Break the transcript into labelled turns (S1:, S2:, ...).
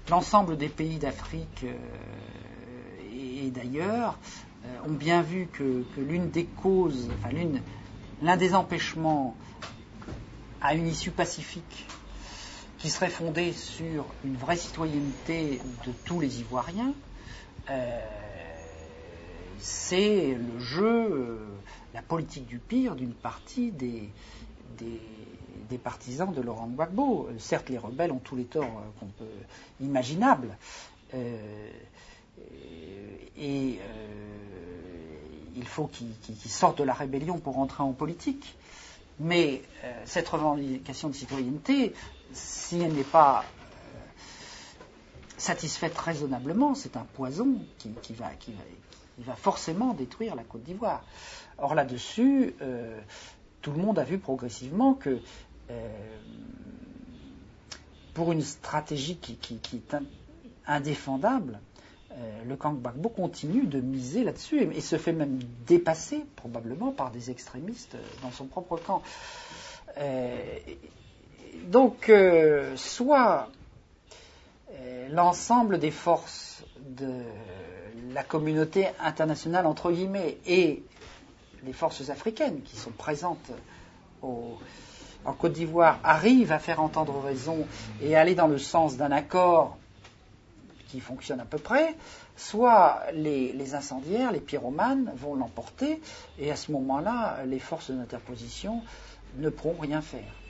S1: l'ensemble des pays d'Afrique et d'ailleurs ont bien vu que l'une des causes, l'un des empêchements à une issue pacifique qui serait fondée sur une vraie citoyenneté de tous les Ivoiriens, c'est le jeu, la politique du pire d'une partie des partisans de Laurent Gbagbo. Certes, les rebelles ont tous les torts qu'on peut imaginables, il faut qu'ils sortent de la rébellion pour entrer en politique. Mais cette revendication de citoyenneté, si elle n'est pas satisfaite raisonnablement, c'est un poison qui va forcément détruire la Côte d'Ivoire. Or là-dessus, tout le monde a vu progressivement que pour une stratégie qui est indéfendable, le camp Gbagbo continue de miser là-dessus et se fait même dépasser probablement par des extrémistes dans son propre camp. Donc, soit l'ensemble des forces de la communauté internationale, entre guillemets, et les forces africaines qui sont présentes en Côte d'Ivoire arrivent à faire entendre raison et aller dans le sens d'un accord qui fonctionne à peu près, soit les incendiaires, les pyromanes vont l'emporter, et à ce moment-là, les forces d'interposition ne pourront rien faire.